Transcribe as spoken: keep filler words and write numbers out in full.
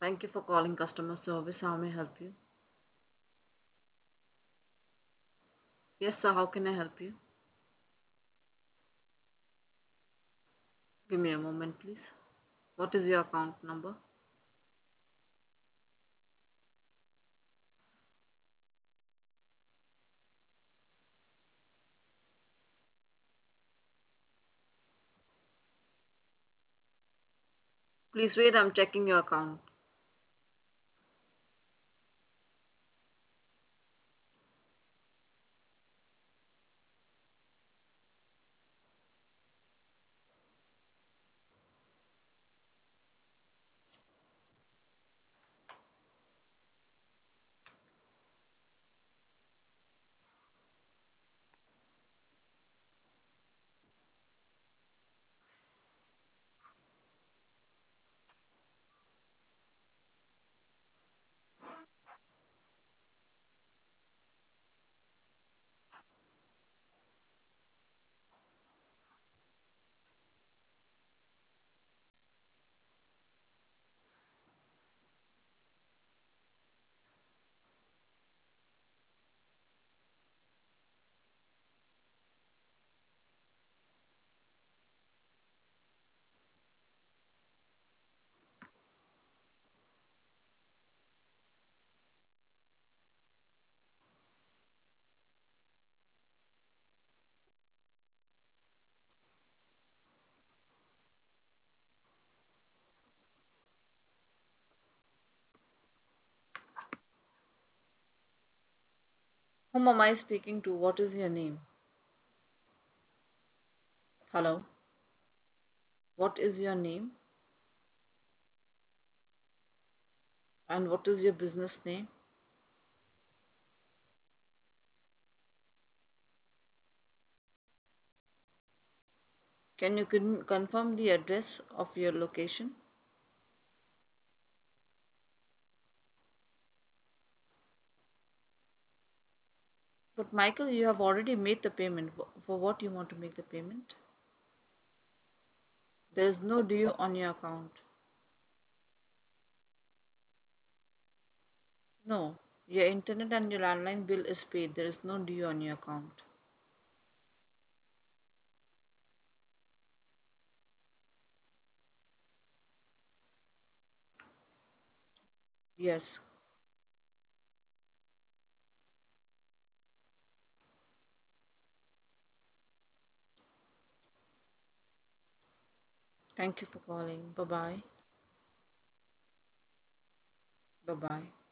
Thank you for calling customer service. How may I help you? Yes, sir. How can I help you? Give me a moment, please. What is your account number? Please wait. I'm checking your account. Whom am I speaking to? What is your name? Hello. What is your name? And what is your business name? Can you con- confirm the address of your location? But Michael, you have already made the payment. Wh- For what you want to make the payment? There is no due on your account. No, your internet and your landline bill is paid. There is no due on your account. Yes. Thank you for calling. Bye bye. Bye bye.